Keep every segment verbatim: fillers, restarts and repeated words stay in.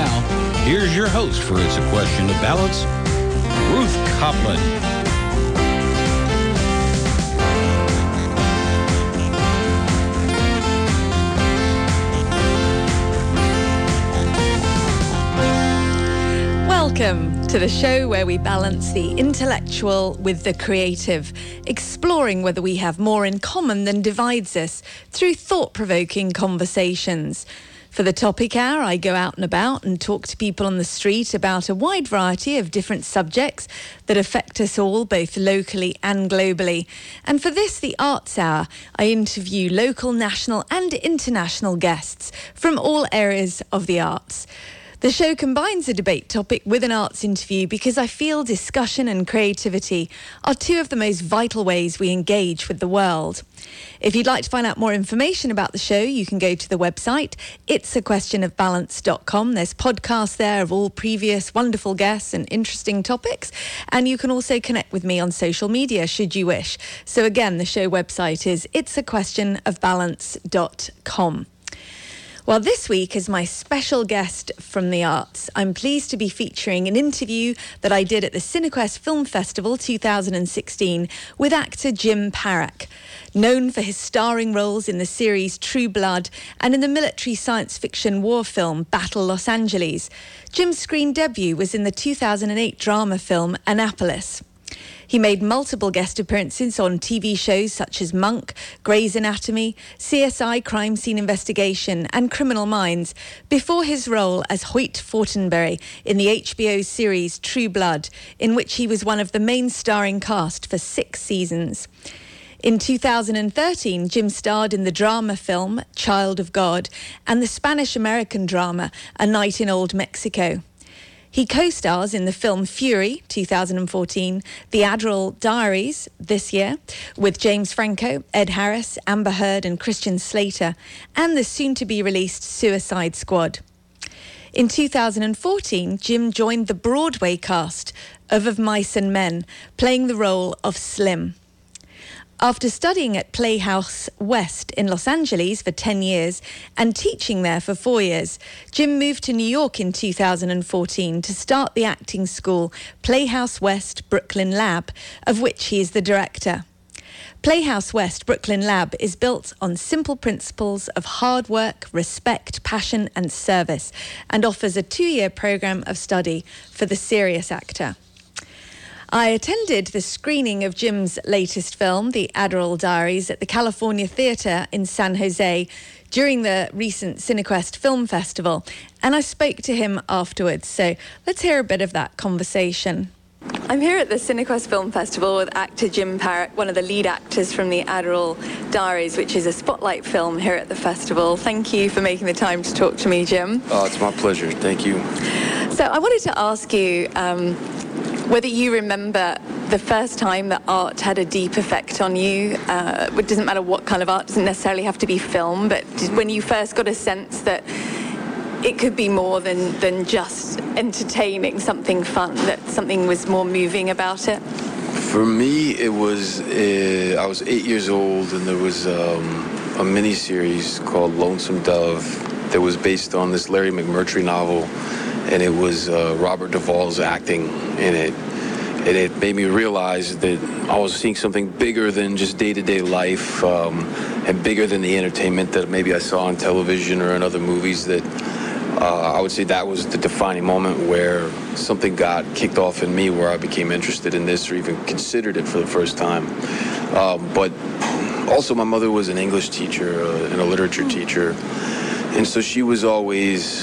now, here's your host for It's a Question of Balance, Ruth Copland. Welcome to the show where we balance the intellectual with the creative, exploring whether we have more in common than divides us through thought-provoking conversations. For the topic hour, I go out and about and talk to people on the street about a wide variety of different subjects that affect us all, both locally and globally. And for this, the Arts Hour, I interview local, national and international guests from all areas of the arts. The show combines a debate topic with an arts interview because I feel discussion and creativity are two of the most vital ways we engage with the world. If you'd like to find out more information about the show, you can go to the website it's a question of balance dot com. There's podcasts there of all previous wonderful guests and interesting topics. And you can also connect with me on social media should you wish. So again, the show website is it's a question of balance dot com. Well, this week, as my special guest from the arts, I'm pleased to be featuring an interview that I did at the Cinequest Film Festival two thousand sixteen with actor Jim Parak. Known for his starring roles in the series True Blood and in the military science fiction war film Battle Los Angeles, Jim's screen debut was in the two thousand eight drama film Annapolis. He made multiple guest appearances on T V shows such as Monk, Grey's Anatomy, C S I Crime Scene Investigation and Criminal Minds before his role as Hoyt Fortenberry in the H B O series True Blood, in which he was one of the main starring cast for six seasons. In two thousand thirteen, Jim starred in the drama film Child of God and the Spanish-American drama A Night in Old Mexico. He co-stars in the film Fury, two thousand fourteen, The Adderall Diaries, this year, with James Franco, Ed Harris, Amber Heard and Christian Slater, and the soon-to-be-released Suicide Squad. In two thousand fourteen, Jim joined the Broadway cast of Of Mice and Men, playing the role of Slim. After studying at Playhouse West in Los Angeles for ten years and teaching there for four years, Jim moved to New York in two thousand fourteen to start the acting school Playhouse West Brooklyn Lab, of which he is the director. Playhouse West Brooklyn Lab is built on simple principles of hard work, respect, passion and service, and offers a two-year program of study for the serious actor. I attended the screening of Jim's latest film, The Adderall Diaries, at the California Theatre in San Jose during the recent Cinequest Film Festival, and I spoke to him afterwards. So let's hear a bit of that conversation. I'm here at the Cinequest Film Festival with actor Jim Parak, one of the lead actors from The Adderall Diaries, which is a spotlight film here at the festival. Thank you for making the time to talk to me, Jim. Oh, it's my pleasure. Thank you. So I wanted to ask you um, whether you remember the first time that art had a deep effect on you. Uh, it doesn't matter what kind of art, doesn't necessarily have to be film, but when you first got a sense that it could be more than, than just entertaining, something fun, that something was more moving about it? For me, it was, uh, I was eight years old and there was um, a mini-series called Lonesome Dove that was based on this Larry McMurtry novel, and it was uh, Robert Duvall's acting in it. And it made me realize that I was seeing something bigger than just day-to-day life, um, and bigger than the entertainment that maybe I saw on television or in other movies. That uh, I would say that was the defining moment where something got kicked off in me, where I became interested in this or even considered it for the first time. Um, but also my mother was an English teacher uh, and a literature teacher, and so she was always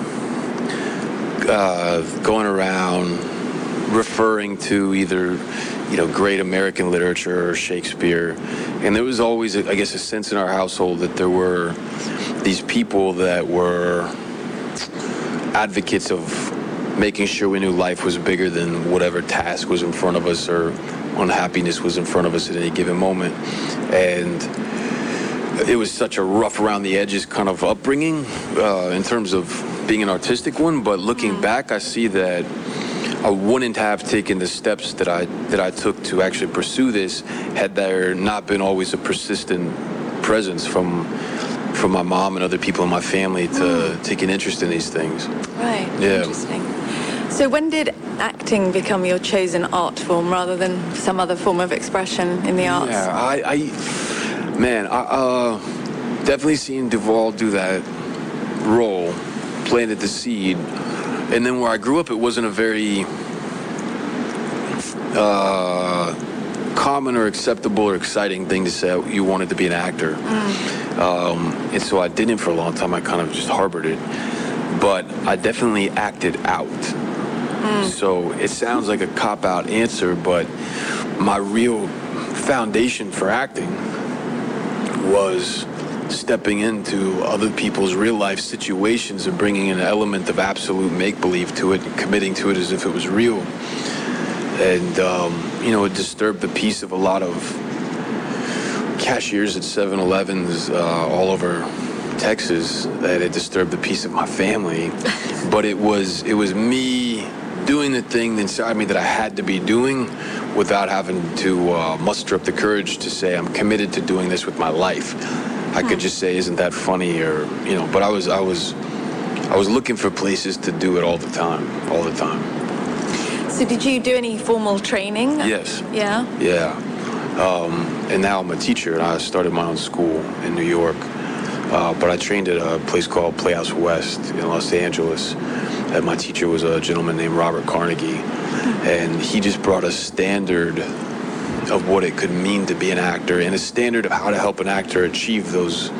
uh, going around referring to either, you know, great American literature or Shakespeare. And there was always, I guess, a sense in our household that there were these people that were advocates of making sure we knew life was bigger than whatever task was in front of us or unhappiness was in front of us at any given moment. And it was such a rough around the edges kind of upbringing uh, in terms of being an artistic one. But looking back, I see that I wouldn't have taken the steps that I that I took to actually pursue this had there not been always a persistent presence from from my mom and other people in my family to mm. take an interest in these things. Right. Yeah. Interesting. So when did acting become your chosen art form rather than some other form of expression in the arts? Yeah, I, I man, I uh, definitely seen Duvall do that role, planted the seed. And then where I grew up, it wasn't a very uh, common or acceptable or exciting thing to say you wanted to be an actor. Mm. Um, and so I didn't for a long time. I kind of just harbored it. But I definitely acted out. Mm. So it sounds like a cop-out answer, but my real foundation for acting was stepping into other people's real-life situations and bringing an element of absolute make-believe to it and committing to it as if it was real. And, um, you know, it disturbed the peace of a lot of cashiers at seven elevens uh, all over Texas, that it disturbed the peace of my family. But it was it was me doing the thing inside me that I had to be doing without having to uh, muster up the courage to say I'm committed to doing this with my life. I could just say, isn't that funny? Or, you know, but I was I was I was looking for places to do it all the time, all the time. So did you do any formal training? Yes. Yeah? Yeah. Um, and now I'm a teacher, and I started my own school in New York. Uh, but I trained at a place called Playhouse West in Los Angeles. And my teacher was a gentleman named Robert Carnegie. And he just brought a standard of what it could mean to be an actor and a standard of how to help an actor achieve those,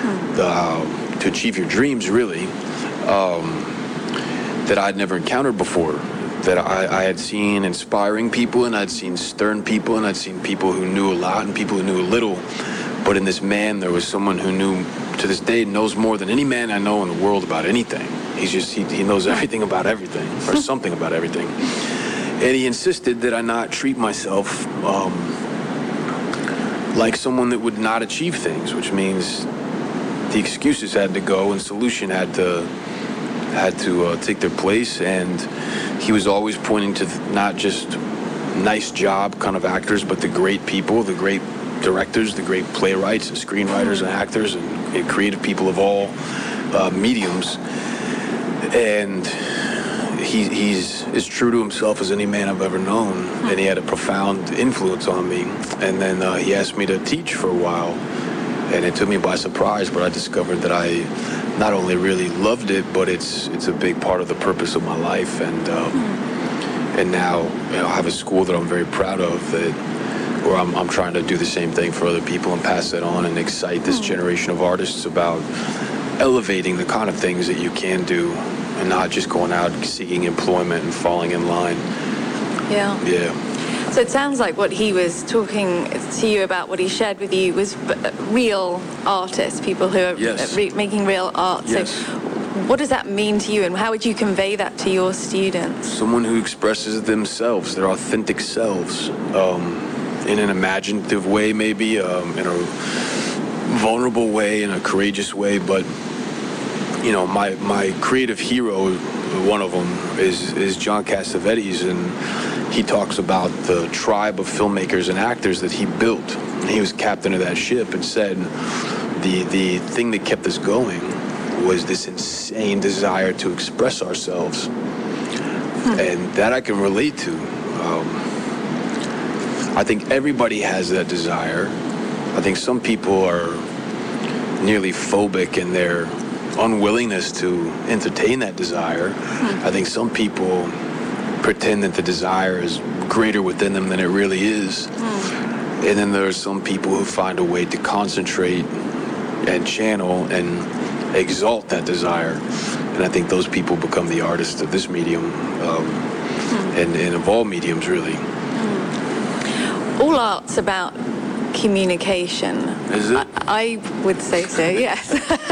uh, to achieve your dreams, really, um, that I'd never encountered before. That I, I had seen inspiring people, and I'd seen stern people, and I'd seen people who knew a lot and people who knew a little. But in this man, there was someone who knew, to this day, knows more than any man I know in the world about anything. He's just, he, he knows everything about everything, or something about everything. And he insisted that I not treat myself um, like someone that would not achieve things, which means the excuses had to go and solution had to had to uh, take their place. And he was always pointing to th- not just nice job kind of actors, but the great people, the great directors, the great playwrights and screenwriters and actors and, and creative people of all uh, mediums. And he, he's as true to himself as any man I've ever known, and he had a profound influence on me. And then uh, he asked me to teach for a while, and it took me by surprise, but I discovered that I not only really loved it, but it's it's a big part of the purpose of my life. And um, and now, you know, I have a school that I'm very proud of, that where I'm, I'm trying to do the same thing for other people and pass that on and excite this generation of artists about elevating the kind of things that you can do and not just going out seeking employment and falling in line. Yeah. Yeah. So it sounds like what he was talking to you about, what he shared with you, was real artists, people who are yes. re- making real art. Yes. So what does that mean to you, and how would you convey that to your students? Someone who expresses themselves, their authentic selves, um, in an imaginative way, maybe, um, in a vulnerable way, in a courageous way. But, you know, my, my creative hero, one of them, is, is John Cassavetes, and he talks about the tribe of filmmakers and actors that he built. And he was captain of that ship, and said the the thing that kept us going was this insane desire to express ourselves. Hmm. And that I can relate to. Um, I think everybody has that desire. I think some people are nearly phobic in their unwillingness to entertain that desire. Hmm. I think some people pretend that the desire is greater within them than it really is. Mm. And then there are some people who find a way to concentrate and channel and exalt that desire. And I think those people become the artists of this medium, um, mm. and, and of all mediums, really. Mm. All art's about communication. Is it? I, I would say so, yes.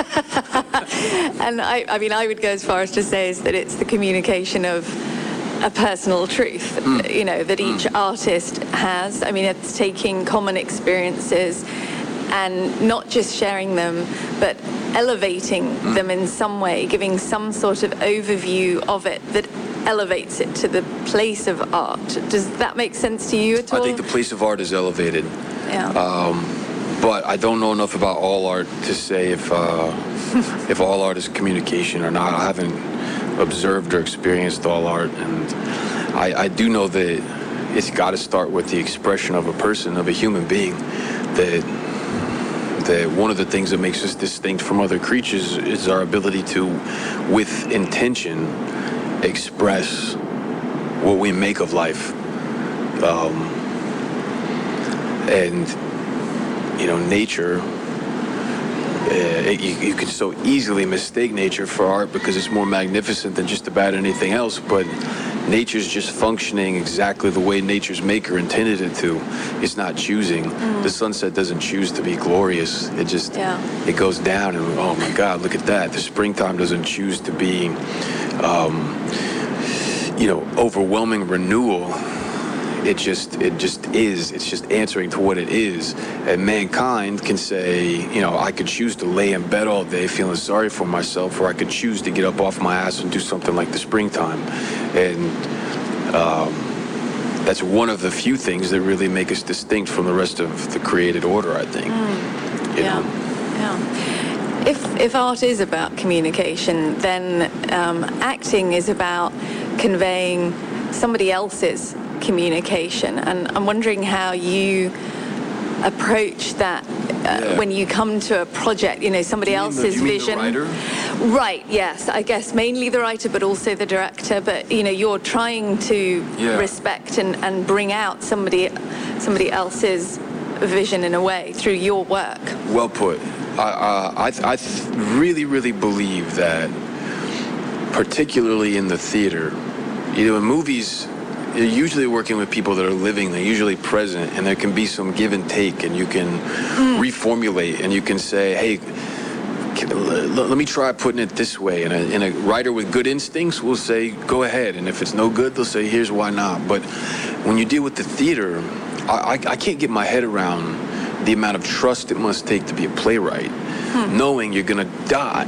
And I, I mean, I would go as far as to say is that it's the communication of a personal truth, mm. you know, that each mm. artist has. I mean, it's taking common experiences and not just sharing them, but elevating mm. them in some way, giving some sort of overview of it that elevates it to the place of art. Does that make sense to you at all? I think the place of art is elevated. Yeah. Um, but I don't know enough about all art to say if uh, if all art is communication or not. I haven't observed or experienced all art, and I, I do know that it's got to start with the expression of a person, of a human being. That that one of the things that makes us distinct from other creatures is our ability to, with intention, express what we make of life. Um, and, you know, nature, uh, it, you, you can so easily mistake nature for art because it's more magnificent than just about anything else, but nature's just functioning exactly the way nature's maker intended it to. It's not choosing. Mm. The sunset doesn't choose to be glorious. It just, yeah. it goes down and, oh my God, look at that. The springtime doesn't choose to be, um, you know, overwhelming renewal. It just, it just is. It's just answering to what it is. And mankind can say, you know, I could choose to lay in bed all day feeling sorry for myself, or I could choose to get up off my ass and do something like the springtime. And um, that's one of the few things that really make us distinct from the rest of the created order, I think. Mm. You yeah. know? Yeah. If, if art is about communication, then um, acting is about conveying somebody else's communication, and I'm wondering how you approach that uh, yeah. when you come to a project, you know, somebody you else's mean the, you vision. Mean the writer? Right, yes, I guess mainly the writer, but also the director. But you know, you're trying to yeah. respect and, and bring out somebody somebody else's vision in a way through your work. Well put. I uh, I, I th- really really believe that, particularly in the theater, you know, in movies, you're usually working with people that are living, they're usually present, and there can be some give and take, and you can mm. reformulate, and you can say, hey, can, l- let me try putting it this way. And a, and a writer with good instincts will say, go ahead. And if it's no good, they'll say, here's why not. But when you deal with the theater, I, I, I can't get my head around the amount of trust it must take to be a playwright, hmm. knowing you're going to die,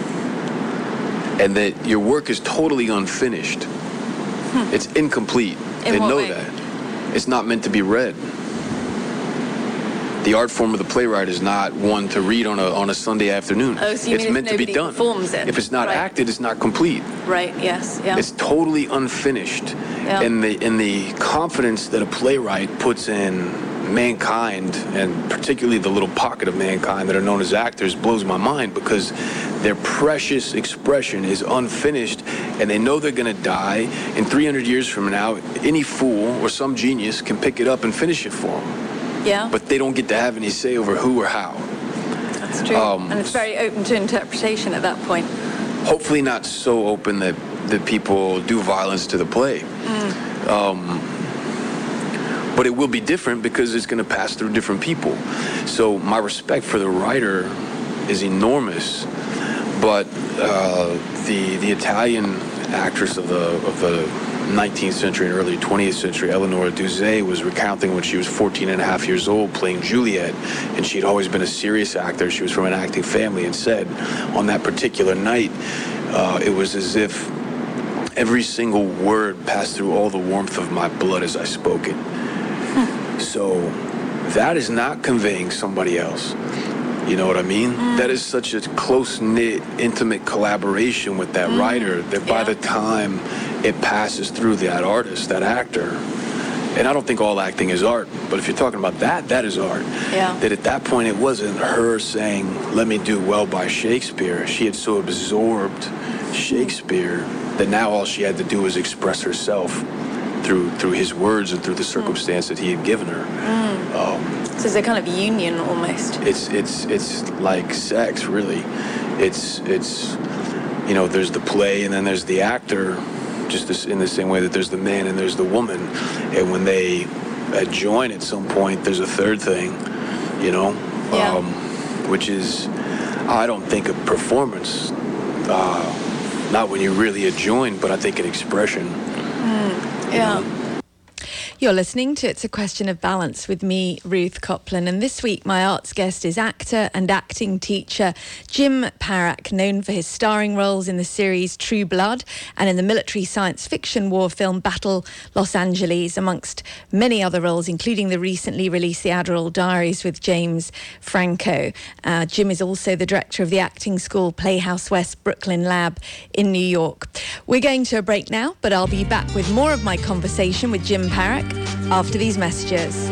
and that your work is totally unfinished. Hmm. It's incomplete. In they what know way? that. It's not meant to be read. The art form of the playwright is not one to read on a on a Sunday afternoon. Oh, so you it's mean meant if to be nobody done. Performs it? If it's not right. acted, it's not complete. Right. Yes. Yeah. It's totally unfinished. Yeah. And the in the confidence that a playwright puts in mankind, and particularly the little pocket of mankind that are known as actors, blows my mind, because their precious expression is unfinished, and they know they're going to die. In three hundred years from now, any fool or some genius can pick it up and finish it for them. Yeah. But they don't get to have any say over who or how. That's true. Um, and it's very open to interpretation at that point. Hopefully not so open that, that people do violence to the play. Mm. Um, But it will be different because it's going to pass through different people. So my respect for the writer is enormous. But uh, the the Italian actress of the of the nineteenth century and early twentieth century, Eleonora Duse, was recounting when she was fourteen and a half years old playing Juliet, and she'd always been a serious actor. She was from an acting family, and said on that particular night, uh, it was as if every single word passed through all the warmth of my blood as I spoke it. So that is not conveying somebody else. You know what I mean? Mm. That is such a close-knit, intimate collaboration with that mm. writer that by yeah. the time it passes through that artist, that actor, and I don't think all acting is art, but if you're talking about that, that is art. Yeah. That at that point it wasn't her saying, let me do well by Shakespeare. She had so absorbed Shakespeare mm. that now all she had to do was express herself through through his words and through the circumstance mm. that he had given her. Mm. Um, so it's a kind of union almost. It's it's it's like sex, really. It's it's you know, there's the play and then there's the actor, just this, in the same way that there's the man and there's the woman. And when they uh, join at some point, there's a third thing, you know, yeah. um, which is, I don't think a performance, uh, not when you're really adjoined, but I think an expression. Mm. Yeah. You're listening to It's a Question of Balance with me, Ruth Copland. And this week, my arts guest is actor and acting teacher Jim Parak, known for his starring roles in the series True Blood and in the military science fiction war film Battle Los Angeles, amongst many other roles, including the recently released The Adderall Diaries with James Franco. Uh, Jim is also the director of the acting school Playhouse West Brooklyn Lab in New York. We're going to a break now, but I'll be back with more of my conversation with Jim Parak after these messages.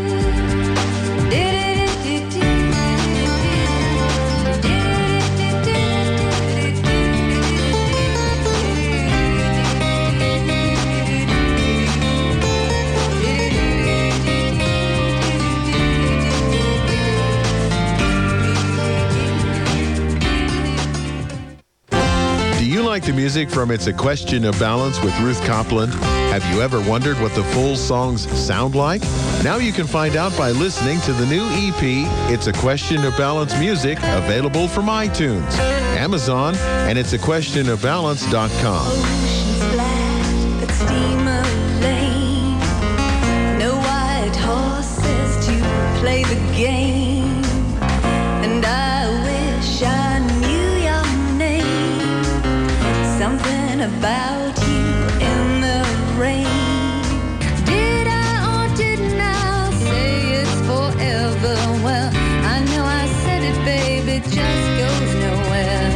Like the music from It's a Question of Balance with Ruth Copland? Have you ever wondered what the full songs sound like? Now you can find out by listening to the new E P, It's a Question of Balance Music, available from iTunes, Amazon, and it's a question of balance dot com. Oceans black, but steamer lane. No white horses to play the game. And I wish I knew your name. Something about you in the rain. Did I or didn't I say it's forever? Well, I know I said it, baby, it just goes nowhere.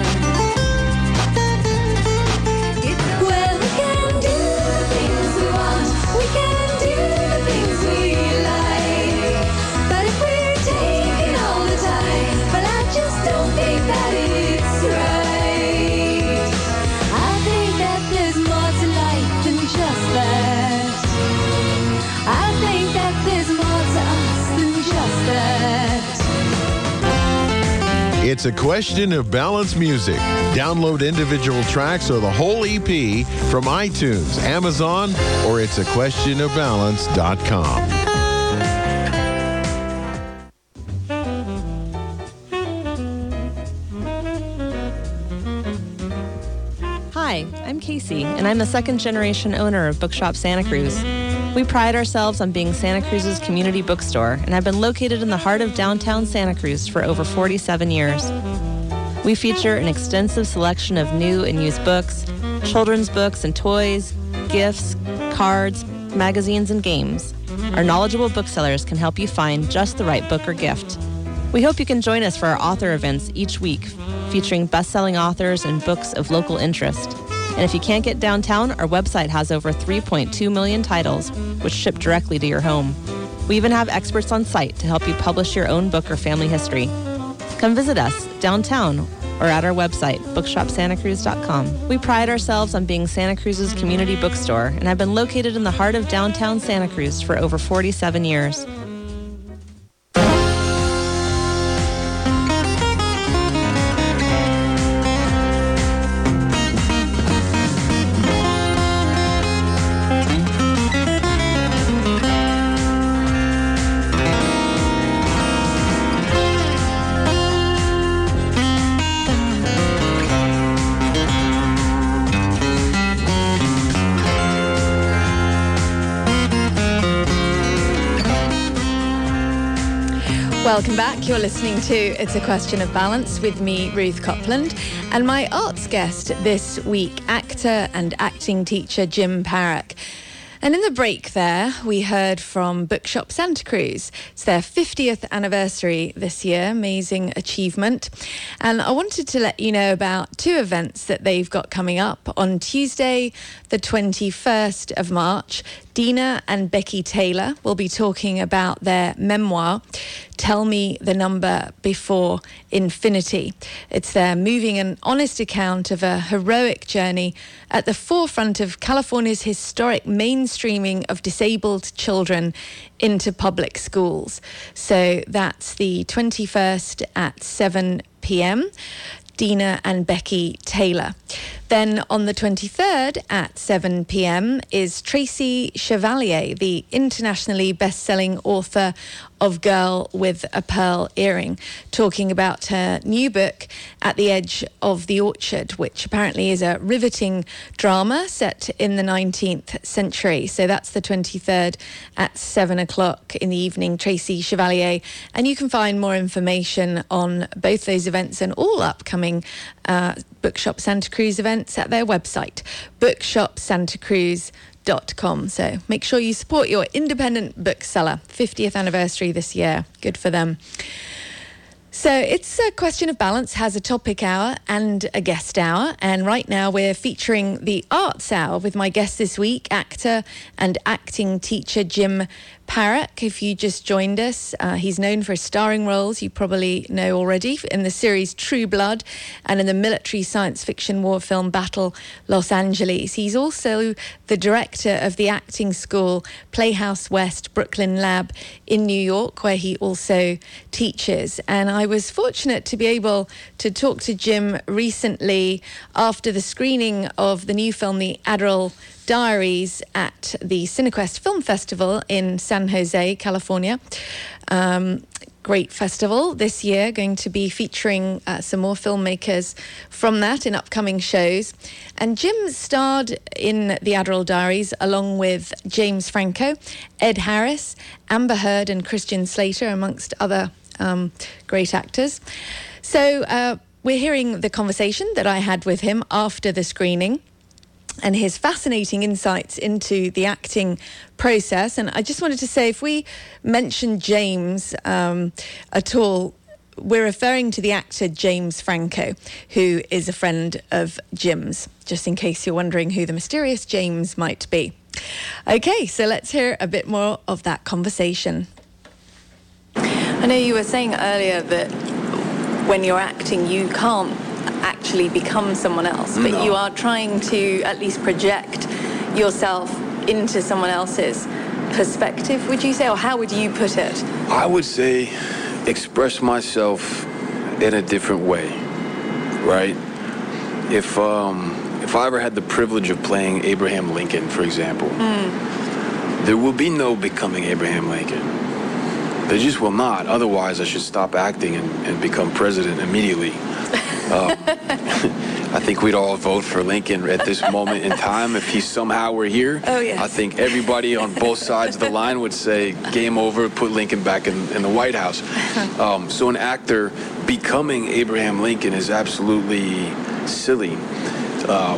Well, we can do the things we want, we can do the things we like. But if we're taking all the time, well, I just don't think that it's right. It's a Question of Balance Music. Download individual tracks or the whole E P from iTunes, Amazon, or it's a question of balance dot com. Hi, I'm Casey, and I'm the second-generation owner of Bookshop Santa Cruz. We pride ourselves on being Santa Cruz's community bookstore and have been located in the heart of downtown Santa Cruz for over forty-seven years. We feature an extensive selection of new and used books, children's books and toys, gifts, cards, magazines, and games. Our knowledgeable booksellers can help you find just the right book or gift. We hope you can join us for our author events each week, featuring best-selling authors and books of local interest. And if you can't get downtown, our website has over three point two million titles, which ship directly to your home. We even have experts on site to help you publish your own book or family history. Come visit us downtown or at our website, bookshop santa cruz dot com. We pride ourselves on being Santa Cruz's community bookstore and have been located in the heart of downtown Santa Cruz for over forty-seven years. Welcome back. You're listening to It's a Question of Balance with me, Ruth Copland, and my arts guest this week, actor and acting teacher Jim Parak. And in the break there, we heard from Bookshop Santa Cruz. It's their fiftieth anniversary this year, amazing achievement. And I wanted to let you know about two events that they've got coming up. On Tuesday, the twenty-first of March, Dina and Becky Taylor will be talking about their memoir, Tell Me the Number Before Infinity. It's their moving and honest account of a heroic journey at the forefront of California's historic mainstreaming of disabled children into public schools. So that's the twenty-first at seven p.m. Dina and Becky Taylor. Then on the twenty-third at seven p.m. is Tracy Chevalier, the internationally best-selling author of Girl with a Pearl Earring, talking about her new book, At the Edge of the Orchard, which apparently is a riveting drama set in the nineteenth century. So that's the twenty-third at seven o'clock in the evening, Tracy Chevalier. And you can find more information on both those events and all upcoming uh, Bookshop Santa Cruz events at their website, bookshop santa cruz dot com. So make sure you support your independent bookseller. fiftieth anniversary this year. Good for them. So It's a Question of Balance has a topic hour and a guest hour. And right now we're featuring the Arts Hour with my guest this week, actor and acting teacher Jim Parrack. If you just joined us, uh, he's known for his starring roles, you probably know already, in the series True Blood and in the military science fiction war film Battle Los Angeles. He's also the director of the acting school Playhouse West Brooklyn Lab in New York, where he also teaches. And I was fortunate to be able to talk to Jim recently after the screening of the new film, The Adderall Diaries, at the Cinequest Film Festival in San Jose, California. Um, great festival this year, going to be featuring uh, some more filmmakers from that in upcoming shows. And Jim starred in The Adderall Diaries along with James Franco, Ed Harris, Amber Heard and Christian Slater, amongst other um, great actors. So uh, we're hearing the conversation that I had with him after the screening and his fascinating insights into the acting process. And I just wanted to say, if we mention James um, at all, we're referring to the actor James Franco, who is a friend of Jim's, just in case you're wondering who the mysterious James might be. Okay, so let's hear a bit more of that conversation. I know you were saying earlier that when you're acting, you can't actually become someone else, but No. you are trying to at least project yourself into someone else's perspective, would you say? Or how would you put it? I would say express myself in a different way, right? If um, if I ever had the privilege of playing Abraham Lincoln, for example, mm. there will be no becoming Abraham Lincoln. There just will not. Otherwise, I should stop acting and, and become president immediately. Um, I think we'd all vote for Lincoln at this moment in time if he somehow were here. Oh, yes. I think everybody on both sides of the line would say, game over, put Lincoln back in, in the White House. Um, so an actor becoming Abraham Lincoln is absolutely silly. Um,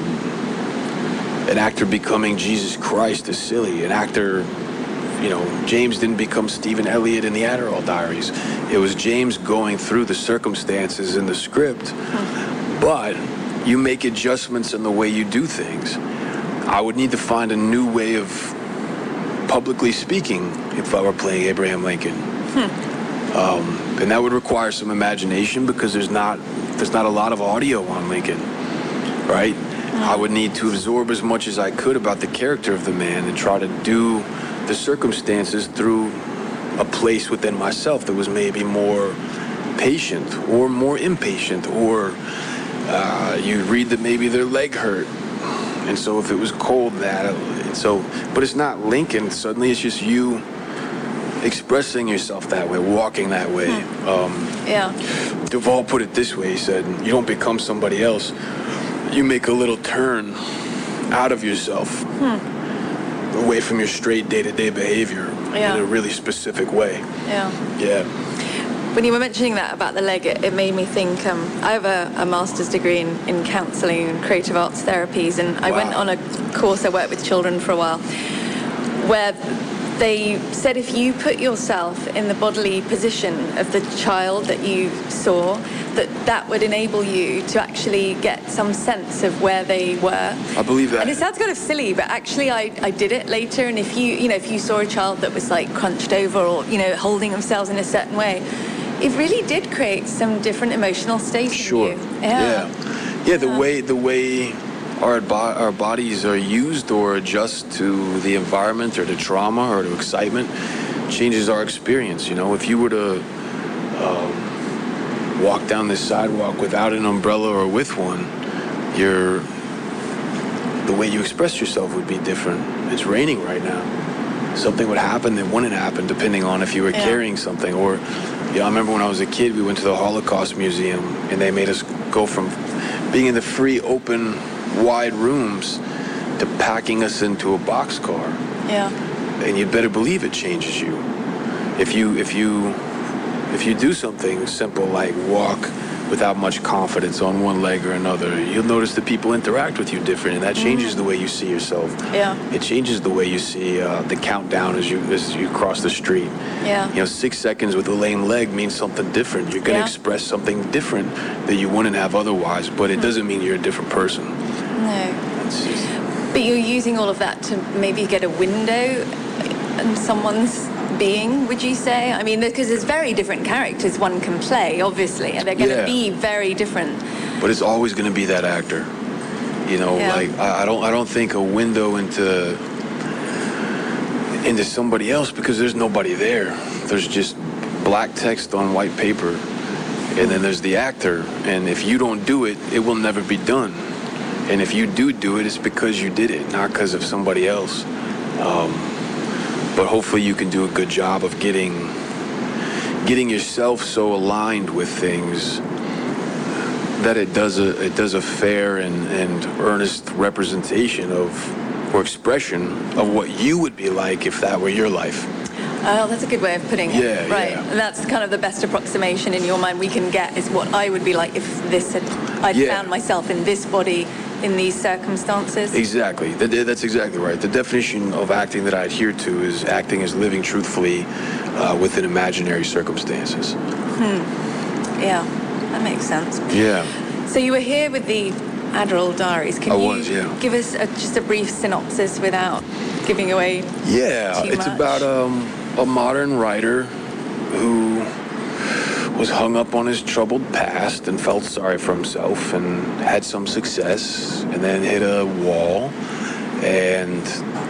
an actor becoming Jesus Christ is silly. An actor... You know, James didn't become Stephen Elliott in the Adderall Diaries. It was James going through the circumstances in the script. But you make adjustments in the way you do things. I would need to find a new way of publicly speaking if I were playing Abraham Lincoln. Hmm. Um, and that would require some imagination because there's not there's not a lot of audio on Lincoln, right? Hmm. I would need to absorb as much as I could about the character of the man and try to do the circumstances through a place within myself that was maybe more patient or more impatient, or uh, you read that maybe their leg hurt, and so if it was cold, that and so but it's not Lincoln. Suddenly it's just you expressing yourself that way, walking that way. Hmm. um, yeah Duvall put it this way. He said, you don't become somebody else, you make a little turn out of yourself. Hmm. Away from your straight day-to-day behavior yeah. in a really specific way. Yeah. Yeah. When you were mentioning that about the leg, it, it made me think, um, I have a, a master's degree in, in counselling and creative arts therapies, and I Wow. went on a course, I worked with children for a while, where they said if you put yourself in the bodily position of the child that you saw, that that would enable you to actually get some sense of where they were. I believe that. And it sounds kind of silly, but actually I, I did it later. And if you, you know, if you saw a child that was like crunched over or, you know, holding themselves in a certain way, it really did create some different emotional states Sure. in you. Yeah. Yeah. Yeah, the way the way our bo- our bodies are used or adjust to the environment or to trauma or to excitement changes our experience. You know, if you were to um, walk down this sidewalk without an umbrella or with one, your the way you express yourself would be different. It's raining right now. Something would happen that wouldn't happen depending on if you were Yeah. carrying something. Or, you know, I remember when I was a kid, we went to the Holocaust Museum, and they made us go from being in the free, open, wide rooms to packing us into a boxcar. Yeah. And you'd better believe it changes you. If you if you if you do something simple like walk without much confidence on one leg or another, you'll notice that people interact with you different, and that changes the way you see yourself. Yeah. It changes the way you see uh, the countdown as you as you cross the street. Yeah. You know, six seconds with a lame leg means something different. You're going to Yeah. express something different that you wouldn't have otherwise, but it doesn't mean you're a different person. No. It's just, But you're using all of that to maybe get a window in someone's being, would you say? I mean, because there's very different characters one can play, obviously, and they're going to Yeah. be very different. but it's always going to be that actor. You know, Yeah. like I, I don't I don't think a window into into somebody else, because there's nobody there. There's just black text on white paper, and then there's the actor. And if you don't do it, it will never be done. And if you do do it, it's because you did it, not because of somebody else. Um, but hopefully you can do a good job of getting getting yourself so aligned with things that it does a it does a fair and, and earnest representation of or expression of what you would be like if that were your life. Oh, that's a good way of putting it. Yeah, right. yeah. And that's kind of the best approximation in your mind we can get is what I would be like if this had I'd Yeah. found myself in this body in these circumstances. Exactly. That, that's exactly right. The definition of acting that I adhere to is acting as living truthfully uh, within imaginary circumstances. Yeah, that makes sense. Yeah. So you were here with the Adderall Diaries. Can I you was, yeah. give us a, just a brief synopsis without giving away? Yeah, Too it's much. about um, a modern writer who was hung up on his troubled past and felt sorry for himself and had some success and then hit a wall, and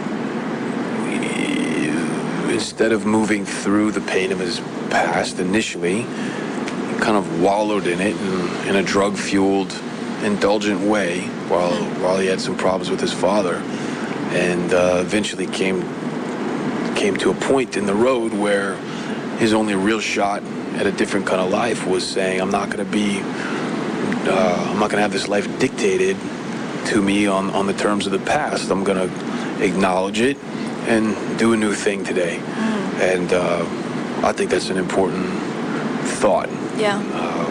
he, instead of moving through the pain of his past initially, he kind of wallowed in it in, in a drug-fueled, indulgent way while while he had some problems with his father, and uh, eventually came came to a point in the road where his only real shot at a different kind of life was saying, I'm not going to be, uh, I'm not going to have this life dictated to me on, on the terms of the past. I'm going to acknowledge it and do a new thing today. Mm. And uh, I think that's an important thought. Yeah.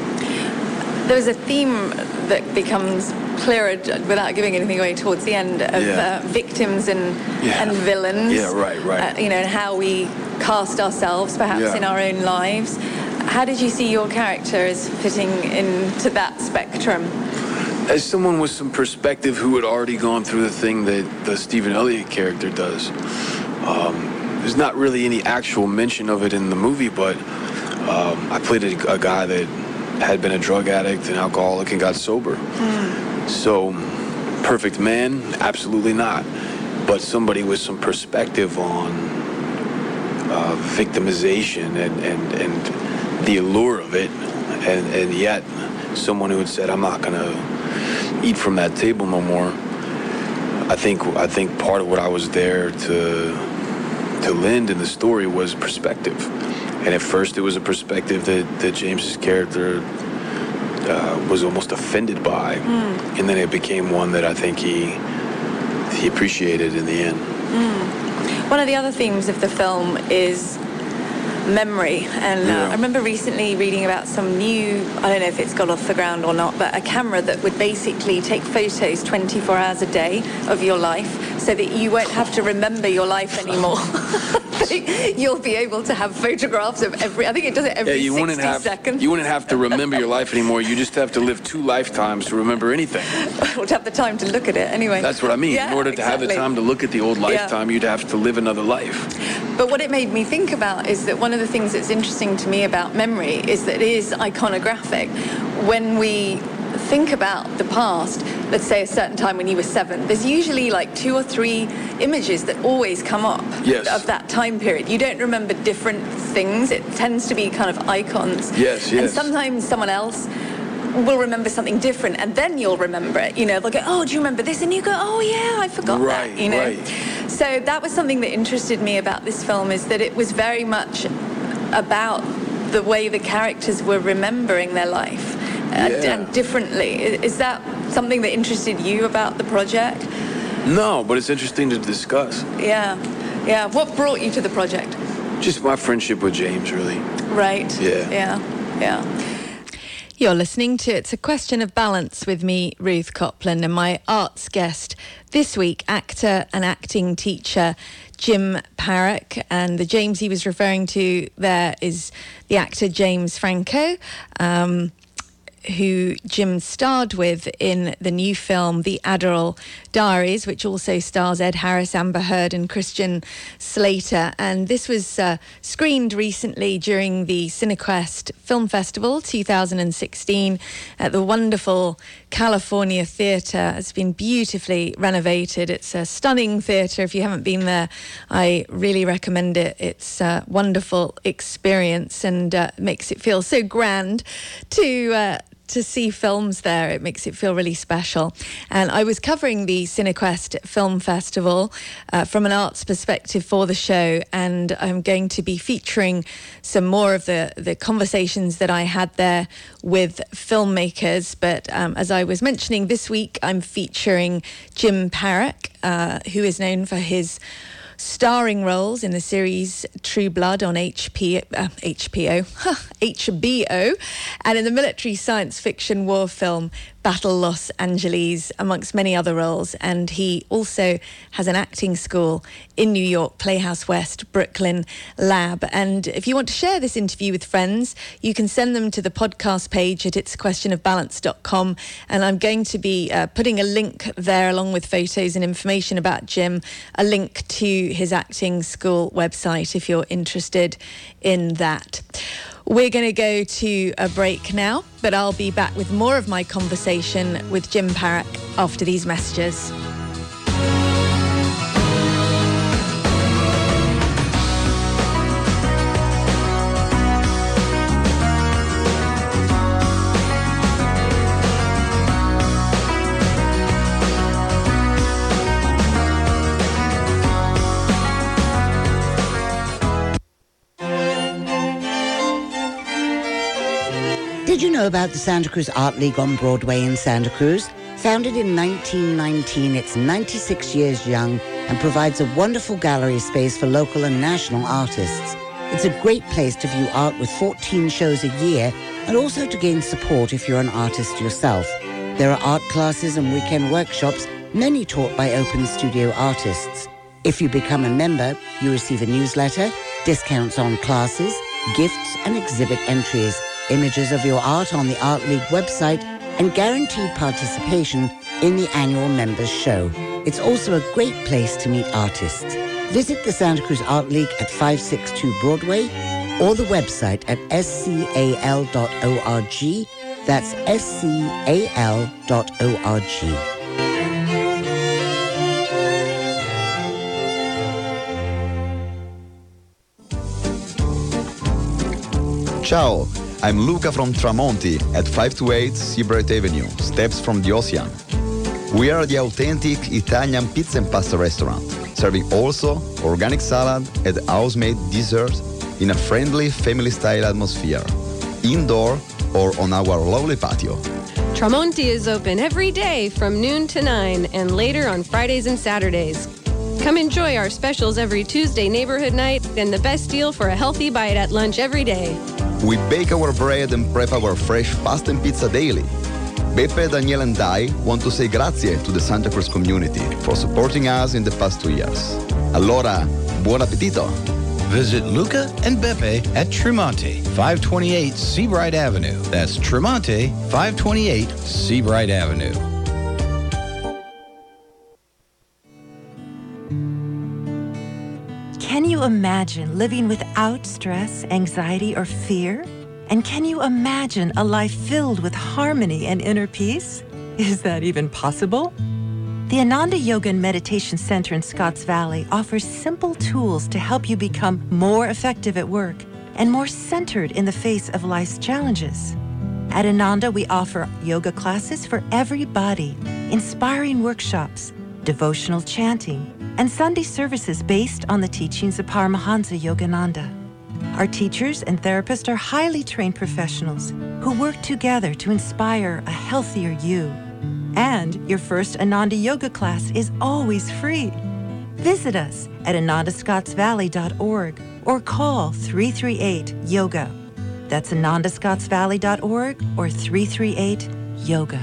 Uh, There's a theme that becomes clearer j- without giving anything away towards the end of Yeah. uh, victims and Yeah. and villains. Yeah, right, right. Uh, you know, and how we cast ourselves perhaps Yeah. in our own lives. How did you see your character as fitting into that spectrum? As someone with some perspective who had already gone through the thing that the Stephen Elliott character does, um, there's not really any actual mention of it in the movie, but um, I played a, a guy that had been a drug addict and alcoholic and got sober. Mm. So, perfect man? Absolutely not. But somebody with some perspective on uh, victimization and, and, and the allure of it, and, and yet someone who had said, I'm not going to eat from that table no more. I think I think part of what I was there to to lend in the story was perspective. And at first it was a perspective that, that James's character uh, was almost offended by. Mm. And then it became one that I think he he appreciated in the end. Mm. One of the other themes of the film is memory, and uh, Yeah. I remember recently reading about some new, I don't know if it's got off the ground or not, but a camera that would basically take photos twenty-four hours a day of your life so that you won't have to remember your life anymore. You'll be able to have photographs of every, I think it does it every Yeah, you wouldn't sixty have seconds. you wouldn't have to remember your life anymore. You just have to live two lifetimes to remember anything. Or to have the time to look at it anyway. That's what I mean. Yeah, In order to have the exactly. time to look at the old Yeah. lifetime, you'd have to live another life. But what it made me think about is that one of the things that's interesting to me about memory is that it is iconographic. When we think about the past, let's say a certain time when you were seven, there's usually like two or three images that always come up Yes. of that time period. You don't remember different things. It tends to be kind of icons. Yes, And yes. sometimes someone else will remember something different, and then you'll remember it. You know, they'll go, oh, do you remember this? And you go, oh, yeah, I forgot Right, that, you know. right. So that was something that interested me about this film, is that it was very much about the way the characters were remembering their life uh, Yeah. and differently. I- Is that something that interested you about the project? No, but it's interesting to discuss. Yeah, yeah. What brought you to the project? Just my friendship with James, really. Right. Yeah. Yeah, yeah. You're listening to It's a Question of Balance with me, Ruth Copland, and my arts guest this week, actor and acting teacher Jim Parrack. And the James he was referring to there is the actor James Franco, um, who Jim starred with in the new film The Adderall Diaries, which also stars Ed Harris, Amber Heard and Christian Slater. And this was uh, screened recently during the Cinequest Film Festival two thousand sixteen at the wonderful California Theatre. It's been beautifully renovated. It's a stunning theatre. If you haven't been there, I really recommend it. It's a wonderful experience and uh, makes it feel so grand to uh, to see films there. It makes it feel really special. And I was covering the Cinequest Film Festival uh, from an arts perspective for the show, and I'm going to be featuring some more of the, the conversations that I had there with filmmakers. But um, as I was mentioning, this week I'm featuring Jim Parrack, uh, who is known for his starring roles in the series True Blood on H P, uh, H P O, H B O, and in the military science fiction war film Battle Los Angeles, amongst many other roles. And he also has an acting school in New York, Playhouse West, Brooklyn Lab. And if you want to share this interview with friends, you can send them to the podcast page at its a question of balance dot com. And I'm going to be uh, putting a link there along with photos and information about Jim, a link to his acting school website if you're interested in that. We're going to go to a break now, but I'll be back with more of my conversation with Jim Parrack after these messages. Did you know about the Santa Cruz Art League on Broadway in Santa Cruz? Founded in nineteen nineteen, it's ninety-six years young and provides a wonderful gallery space for local and national artists. It's a great place to view art with fourteen shows a year and also to gain support if you're an artist yourself. There are art classes and weekend workshops, many taught by open studio artists. If you become a member, you receive a newsletter, discounts on classes, gifts and exhibit entries, images of your art on the Art League website, and guaranteed participation in the annual members show. It's also a great place to meet artists. Visit the Santa Cruz Art League at five sixty-two Broadway or the website at s c a l dot org. That's s c a l dot org. Ciao, I'm Luca from Tramonti at five twenty-eight Seabright Avenue, steps from the ocean. We are the authentic Italian pizza and pasta restaurant, serving also organic salad and house-made desserts in a friendly family-style atmosphere, indoor or on our lovely patio. Tramonti is open every day from noon to nine and later on Fridays and Saturdays. Come enjoy our specials every Tuesday neighborhood night and the best deal for a healthy bite at lunch every day. We bake our bread and prep our fresh pasta and pizza daily. Beppe, Daniele and I want to say grazie to the Santa Cruz community for supporting us in the past two years. Allora, buon appetito! Visit Luca and Beppe at Tremonti, five twenty-eight Seabright Avenue. That's Tremonti, five twenty-eight Seabright Avenue. Can you imagine living without stress, anxiety, or fear? And can you imagine a life filled with harmony and inner peace? Is that even possible? The Ananda Yoga and Meditation Center in Scotts Valley offers simple tools to help you become more effective at work and more centered in the face of life's challenges. At Ananda, we offer yoga classes for every body, inspiring workshops, devotional chanting, and Sunday services based on the teachings of Paramahansa Yogananda. Our teachers and therapists are highly trained professionals who work together to inspire a healthier you. And your first Ananda yoga class is always free. Visit us at ananda scotts valley dot org or call three three eight yoga. That's ananda scotts valley dot org or three three eight yoga.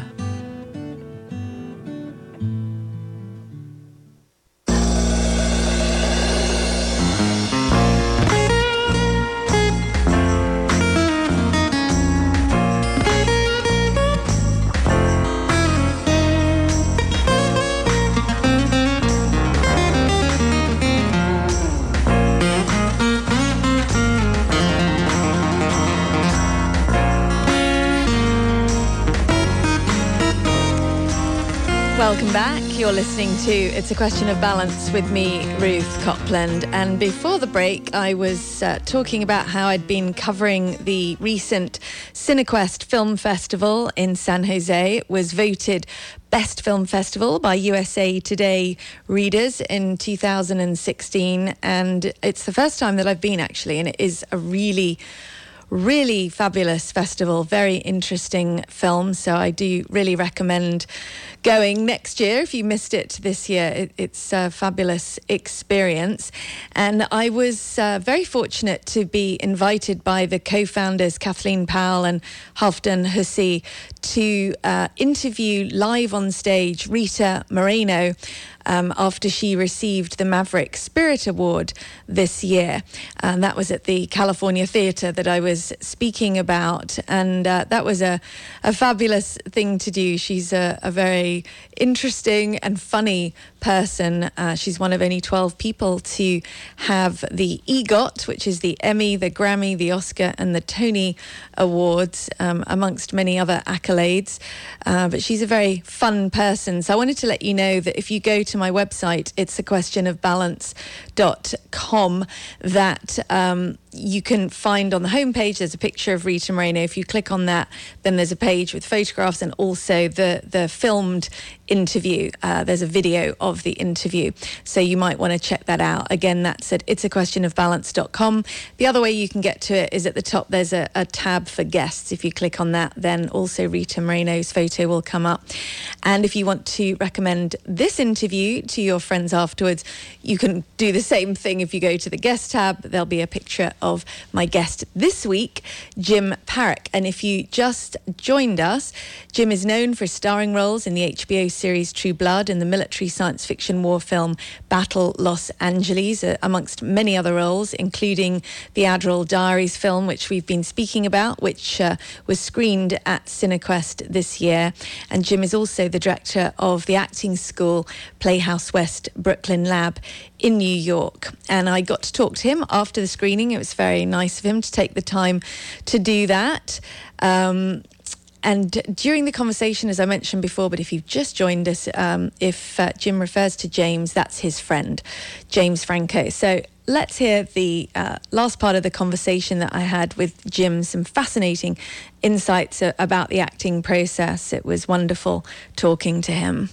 Welcome back. You're listening to It's a Question of Balance with me, Ruth Copland. And before the break, I was uh, talking about how I'd been covering the recent Cinequest Film Festival in San Jose. It was voted Best Film Festival by U S A Today readers in two thousand sixteen. And it's the first time that I've been, actually, and it is a really Really fabulous festival, very interesting film. So I do really recommend going next year if you missed it this year. It, it's a fabulous experience. And I was uh, very fortunate to be invited by the co-founders Kathleen Powell and Halfdan Hussey to uh, interview live on stage Rita Moreno Um, after she received the Maverick Spirit Award this year. And that was at the California Theatre that I was speaking about. And uh, that was a, a fabulous thing to do. She's a, a very interesting and funny person. Uh, she's one of only twelve people to have the EGOT, which is the Emmy, the Grammy, the Oscar and the Tony Awards, um, amongst many other accolades. Uh, but she's a very fun person. So I wanted to let you know that if you go to my website, it's a question of balance dot com, that um, you can find on the homepage, there's a picture of Rita Moreno. If you click on that, then there's a page with photographs and also the, the filmed interview. Uh, there's a video of the interview. So you might want to check that out. Again, that's at it's a question of balance dot com. The other way you can get to it is at the top, there's a, a tab for guests. If you click on that, then also Rita Moreno's photo will come up. And if you want to recommend this interview to your friends afterwards, you can do the same thing. If you go to the guest tab, there'll be a picture of my guest this week, Jim Parrack. And if you just joined us, Jim is known for starring roles in the H B O series True Blood and the military science fiction war film Battle Los Angeles, uh, amongst many other roles, including the Admiral Diaries film, which we've been speaking about, which uh, was screened at Cinequest this year. And Jim is also the director of the acting school Playhouse West Brooklyn Lab in New York. And I got to talk to him after the screening. It was very nice of him to take the time to do that. Um, And during the conversation, as I mentioned before, but if you've just joined us, um, if uh, Jim refers to James, that's his friend, James Franco. So let's hear the uh, last part of the conversation that I had with Jim, some fascinating insights uh, about the acting process. It was wonderful talking to him.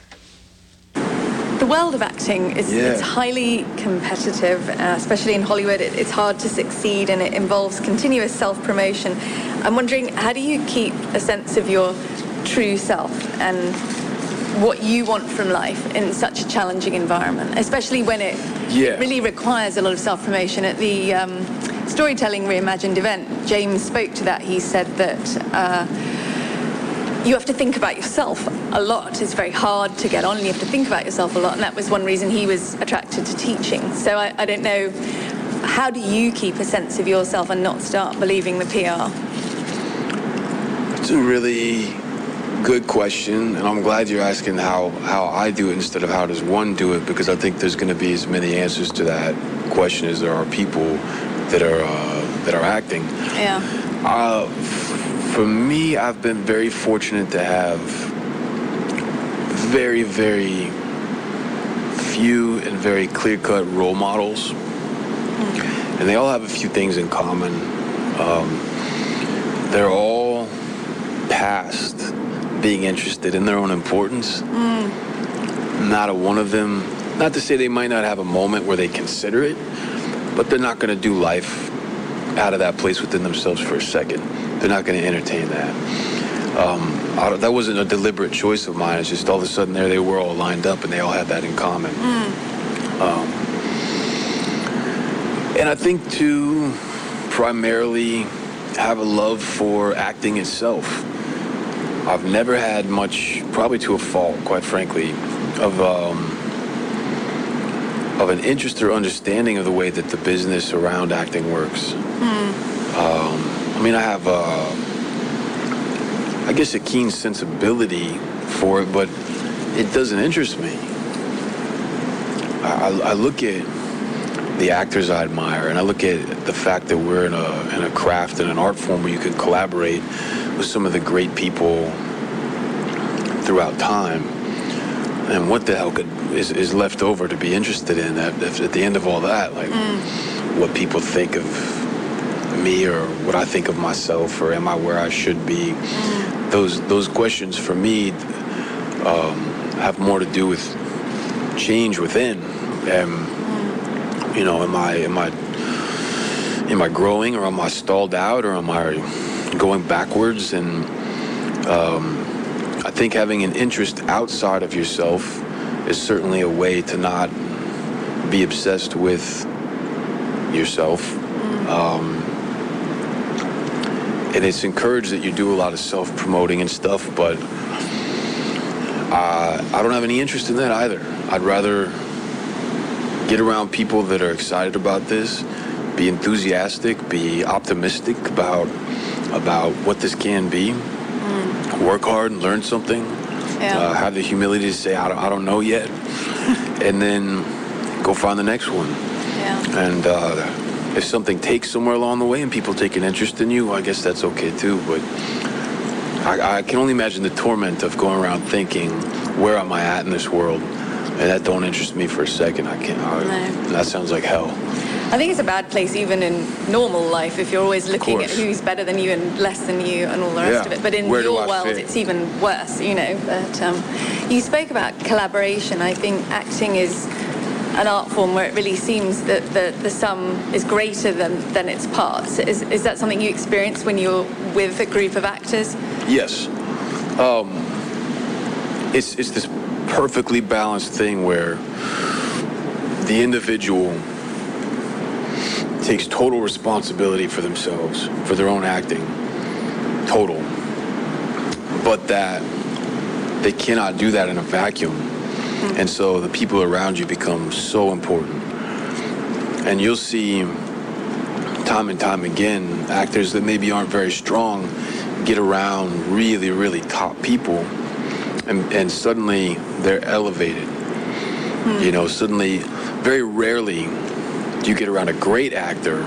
The world of acting is Yeah. it's highly competitive, uh, especially in Hollywood. It, it's hard to succeed and it involves continuous self-promotion. I'm wondering, how do you keep a sense of your true self and what you want from life in such a challenging environment, especially when it Yeah. really requires a lot of self-promotion? At the um, Storytelling Reimagined event, James spoke to that. He said that uh, you have to think about yourself a lot. It's very hard to get on and you have to think about yourself a lot. And that was one reason he was attracted to teaching. So I, I don't know, how do you keep a sense of yourself and not start believing the P R? It's a really good question, and I'm glad you're asking how, how I do it instead of how does one do it, because I think there's going to be as many answers to that question as there are people that are uh, that are acting. Yeah. Uh, for me, I've been very fortunate to have very, very few and very clear-cut role models, and they all have a few things in common. Um, they're all past being interested in their own importance. Mm. Not a one of them, not to say they might not have a moment where they consider it, but they're not going to do life out of that place within themselves for a second. They're not going to entertain that. Um, I don't, that wasn't a deliberate choice of mine. It's just all of a sudden there they were all lined up and they all had that in common. Mm. Um, and I think to primarily have a love for acting itself. I've never had much, probably to a fault, quite frankly, of um, of an interest or understanding of the way that the business around acting works. Mm. Um, I mean, I have, uh, I guess, a keen sensibility for it, but it doesn't interest me. I, I look at the actors I admire, and I look at the fact that we're in a in a craft and an art form where you can collaborate with some of the great people throughout time. And what the hell could is, is left over to be interested in at, at the end of all that? Like, mm. what people think of me or what I think of myself, or am I where I should be? Mm. Those those questions for me um, have more to do with change within. Um, you know, am I am I am I growing, or am I stalled out, or am I going backwards? And um, I think having an interest outside of yourself is certainly a way to not be obsessed with yourself. Mm. Um, and it's encouraged that you do a lot of self-promoting and stuff, but uh, I don't have any interest in that either. I'd rather get around people that are excited about this, be enthusiastic, be optimistic about about what this can be. Mm. Work hard and learn something. Yeah. Uh, have the humility to say, I don't, I don't know yet. And then go find the next one. Yeah. And uh, if something takes somewhere along the way and people take an interest in you, I guess that's okay too. But I, I can only imagine the torment of going around thinking, where am I at in this world? And that don't interest me for a second. I can't. I, no. That sounds like hell. I think it's a bad place even in normal life if you're always looking at who's better than you and less than you and all the rest yeah. of it. But in Where your world, fit? It's even worse, you know. But um, you spoke about collaboration. I think acting is an art form where it really seems that the, the sum is greater than, than its parts. Is, is that something you experience when you're with a group of actors? Yes. Um, it's it's this perfectly balanced thing where the individual takes total responsibility for themselves, for their own acting, total. But that they cannot do that in a vacuum. Mm-hmm. And so the people around you become so important. And you'll see time and time again, actors that maybe aren't very strong get around really, really top people, and, and suddenly they're elevated. Mm-hmm. You know, suddenly, very rarely you get around a great actor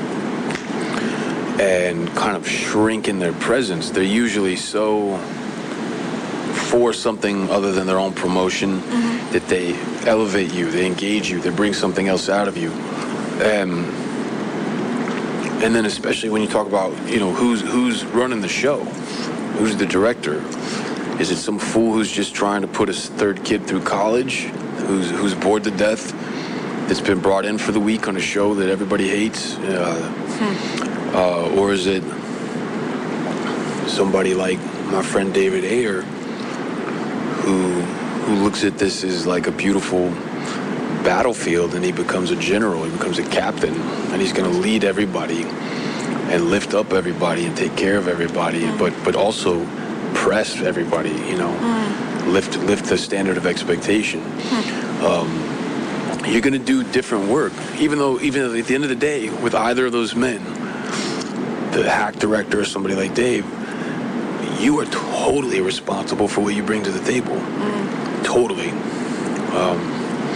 and kind of shrink in their presence. They're usually so for something other than their own promotion mm-hmm. that they elevate you, they engage you, they bring something else out of you. Um, and then especially when you talk about, you know, who's who's running the show, who's the director? Is it some fool who's just trying to put his third kid through college, who's who's bored to death, that's been brought in for the week on a show that everybody hates? Uh, hmm. uh, or is it somebody like my friend David Ayer, who who looks at this as like a beautiful battlefield, and he becomes a general, he becomes a captain, and he's going to lead everybody and lift up everybody and take care of everybody, mm. but but also press everybody, you know, mm. lift lift the standard of expectation. Mm. Um, you're going to do different work, even though even at the end of the day, with either of those men, the hack director or somebody like Dave, you are totally responsible for what you bring to the table. Mm. Totally. Um,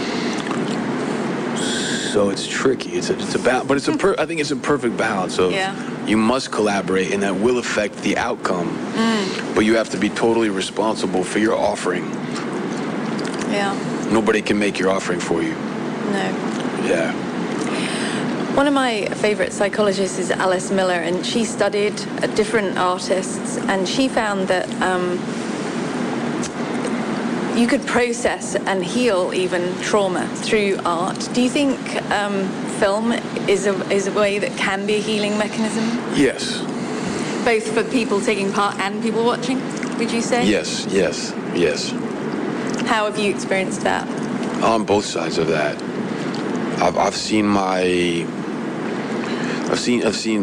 so it's tricky. It's a, it's a ba- but it's a per- I think it's a perfect balance of yeah. you must collaborate, and that will affect the outcome. Mm. But you have to be totally responsible for your offering. Yeah. Nobody can make your offering for you. No. Yeah. One of my favorite psychologists is Alice Miller, and she studied uh, different artists, and she found that um, you could process and heal even trauma through art. Do you think um, film is a, is a way that can be a healing mechanism? Yes. Both for people taking part and people watching, would you say? Yes, yes, yes. How have you experienced that? On both sides of that. I've, I've seen my... I've seen I've seen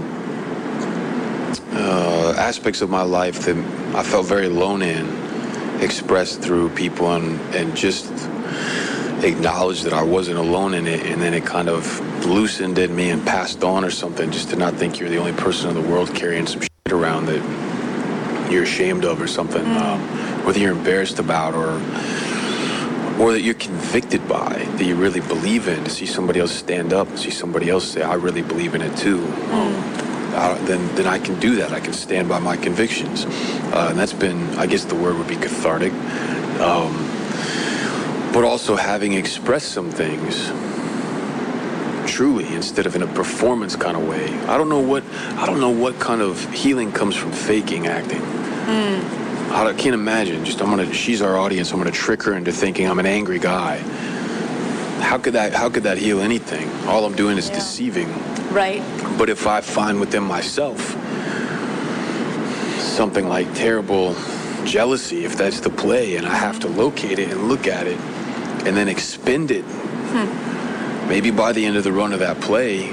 uh, aspects of my life that I felt very alone in, expressed through people, and, and just acknowledged that I wasn't alone in it, and then it kind of loosened in me and passed on or something, just to not think you're the only person in the world carrying some shit around that you're ashamed of or something, mm. um, whether you're embarrassed about or or that you're convicted by, that you really believe in. To see somebody else stand up, see somebody else say, I really believe in it too. Um, I, then then I can do that. I can stand by my convictions. Uh, and that's been, I guess the word would be cathartic. Um, but also having expressed some things truly, instead of in a performance kind of way. I don't know what, I don't know what kind of healing comes from faking acting. Mm. I can't imagine. Just I'm gonna. She's our audience. I'm gonna trick her into thinking I'm an angry guy. How could that? How could that heal anything? All I'm doing is yeah. deceiving. Right. But if I find within myself something like terrible jealousy, if that's the play, and I have to locate it and look at it, and then expend it, hmm. maybe by the end of the run of that play,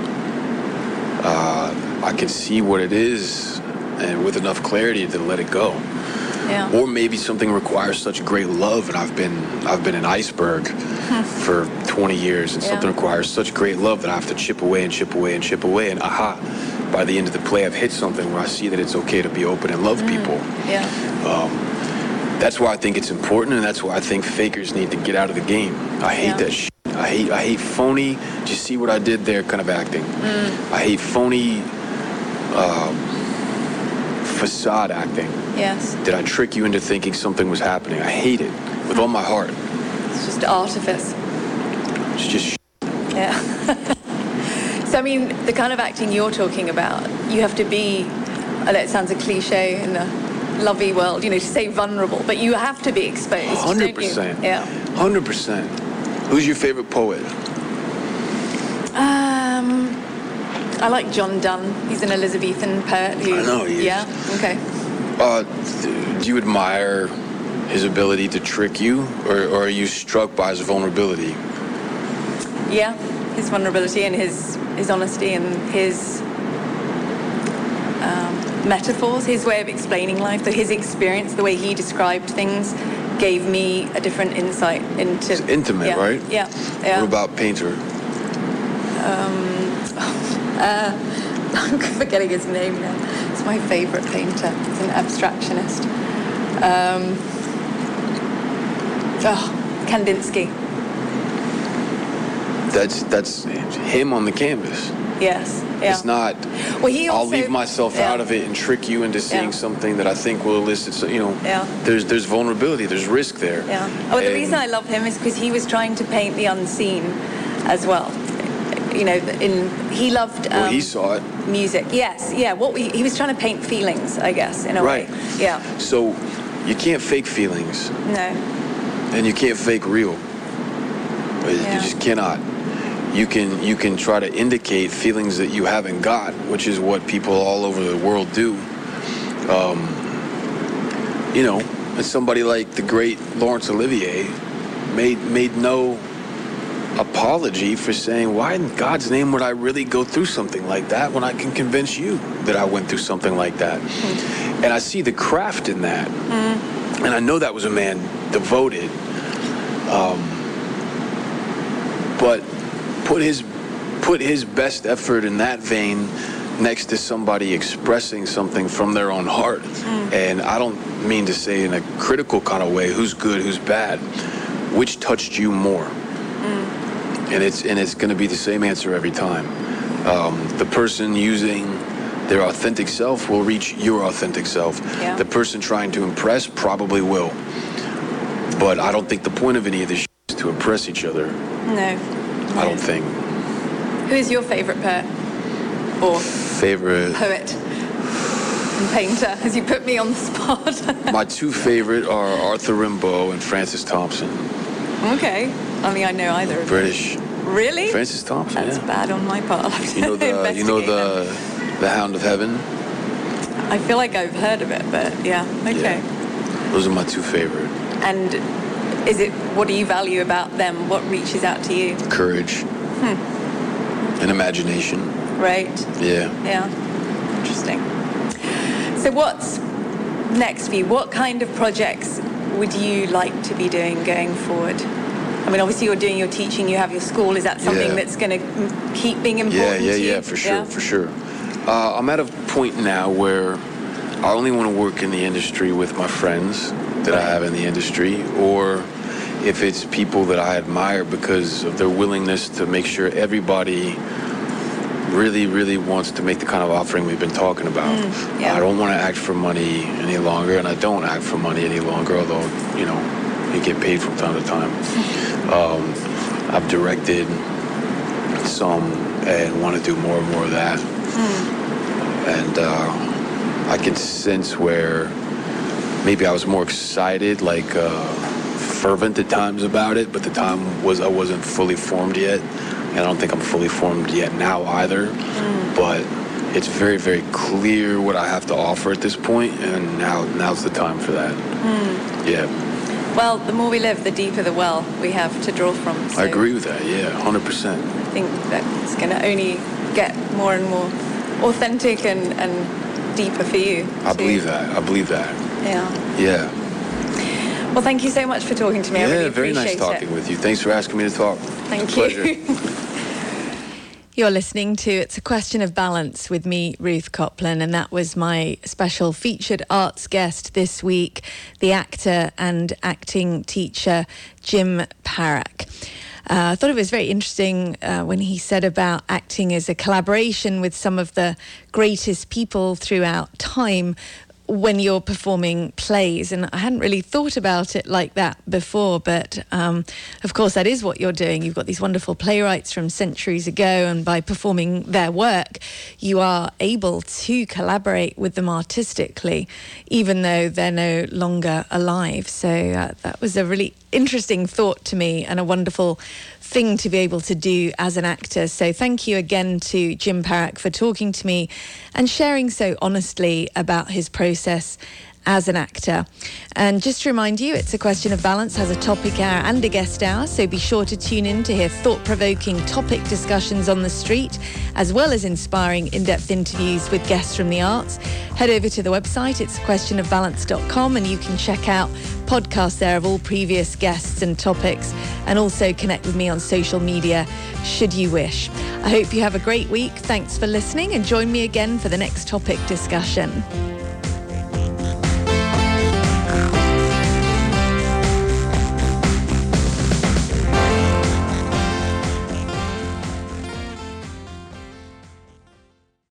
uh, I can see what it is, and with enough clarity to let it go. Yeah. Or maybe something requires such great love, and I've been I've been an iceberg hmm. for twenty years, and yeah. something requires such great love that I have to chip away and chip away and chip away, and aha, by the end of the play I've hit something where I see that it's okay to be open and love mm. people. Yeah. Um, that's why I think it's important, and that's why I think fakers need to get out of the game. I hate yeah. that shit. I hate I hate phony, just see what I did there kind of acting. Mm. I hate phony uh, facade acting. Yes. Did I trick you into thinking something was happening? I hate it with all my heart. It's just artifice. It's just shit. Yeah. So, I mean, the kind of acting you're talking about, you have to be, I know it sounds a cliche in the lovey world, you know, to say vulnerable, but you have to be exposed, one hundred percent. Don't you? Yeah. one hundred percent. Who's your favorite poet? Um... I like John Donne. He's an Elizabethan poet. Who, I know he is. Yeah? Okay. Uh, do you admire his ability to trick you, or, or are you struck by his vulnerability? Yeah, his vulnerability and his, his honesty and his um, metaphors, his way of explaining life, so his experience, the way he described things, gave me a different insight into... It's intimate, yeah, right? Yeah, yeah. What about Painter? Um... Uh, I'm forgetting his name now. It's my favorite painter. He's an abstractionist. Um, oh, Kandinsky. That's that's him on the canvas. Yes. Yeah. It's not. Well, he also, I'll leave myself yeah. out of it and trick you into seeing yeah. something that I think will elicit. So, you know, yeah. there's there's vulnerability. There's risk there. Yeah. Oh, and the reason I love him is because he was trying to paint the unseen, as well. You know, in he loved. Um, well, he saw it. Music, yes, yeah. What we, he was trying to paint feelings, I guess, in a right. way. Yeah. So, you can't fake feelings. No. And you can't fake real. Yeah. You just cannot. You can you can try to indicate feelings that you haven't got, which is what people all over the world do. Um, you know, and somebody like the great Laurence Olivier made made no apology for saying, why in God's name would I really go through something like that when I can convince you that I went through something like that? Mm. And I see the craft in that. Mm. And I know that was a man devoted. Um, but put his put his best effort in that vein next to somebody expressing something from their own heart. Mm. And I don't mean to say in a critical kind of way, who's good, who's bad, which touched you more? Mm. And it's and it's going to be the same answer every time. Um, the person using their authentic self will reach your authentic self. Yeah. The person trying to impress probably will. But I don't think the point of any of this is to impress each other. No. I don't think. Who is your favourite poet? Or Favorite? poet and painter, as you put me on the spot. My two favorite are Arthur Rimbaud and Francis Thompson. Okay. I mean, I know either of them. British. Really? Francis Thompson, That's yeah. bad on my part. I'll have to You know the you know investigate the that. the Hound of Heaven? I feel like I've heard of it, but yeah, okay. Yeah. Those are my two favorite. And is it, what do you value about them? What reaches out to you? Courage. Hmm. And imagination. Right. Yeah. Yeah. Interesting. So what's next for you? What kind of projects would you like to be doing going forward? I mean, obviously you're doing your teaching, you have your school. Is that something Yeah. that's going to keep being important Yeah, yeah, to you? yeah, for sure, Yeah? for sure. Uh, I'm at a point now where I only want to work in the industry with my friends that I have in the industry, or if it's people that I admire because of their willingness to make sure everybody really, really wants to make the kind of offering we've been talking about. Mm, yeah. I don't want to act for money any longer, and I don't act for money any longer, although, you know, you get paid from time to time. Um, I've directed some and want to do more and more of that. Mm. And uh, I can sense where maybe I was more excited, like uh, fervent at times about it, but the time was I wasn't fully formed yet. And I don't think I'm fully formed yet now either. Mm. But it's very, very clear what I have to offer at this point, and now now's the time for that. Mm. Yeah. Well, the more we live, the deeper the well we have to draw from. So I agree with that, yeah, one hundred percent. I think that it's going to only get more and more authentic and, and deeper for you. I too. believe that. I believe that. Yeah. Yeah. Well, thank you so much for talking to me. Yeah, I really very appreciate nice talking it. with you. Thanks for asking me to talk. Thank Pleasure. you. You're listening to It's a Question of Balance with me, Ruth Copland, and that was my special featured arts guest this week, the actor and acting teacher, Jim Parak. Uh, I thought it was very interesting uh, when he said about acting as a collaboration with some of the greatest people throughout time when you're performing plays. And I hadn't really thought about it like that before, but um, of course that is what you're doing. You've got these wonderful playwrights from centuries ago, and by performing their work, you are able to collaborate with them artistically, even though they're no longer alive. So uh, that was a really interesting thought to me, and a wonderful thing to be able to do as an actor. So thank you again to Jim Parak for talking to me and sharing so honestly about his process as an actor. And just to remind you, It's a Question of Balance has a topic hour and a guest hour, so be sure to tune in to hear thought-provoking topic discussions on the street, as well as inspiring in-depth interviews with guests from the arts. Head over to the website, it's a question of balance dot com, and you can check out podcasts there of all previous guests and topics, and also connect with me on social media should you wish. I hope you have a great week. Thanks for listening, and join me again for the next topic discussion.